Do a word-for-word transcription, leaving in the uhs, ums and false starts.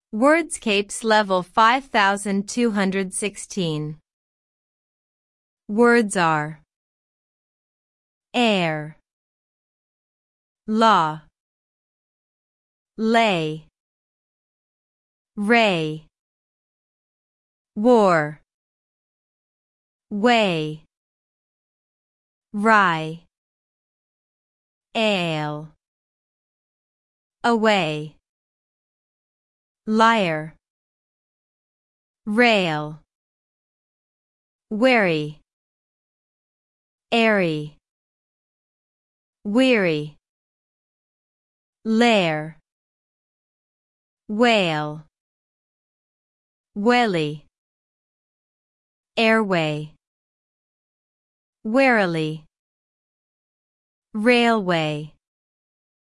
Wordscapes level five thousand two hundred sixteen. Words are air, law, lay, ray, war, way, rye, ale, away, liar, rail, wary, airy, weary, lair, whale, welly, airway, warily, railway.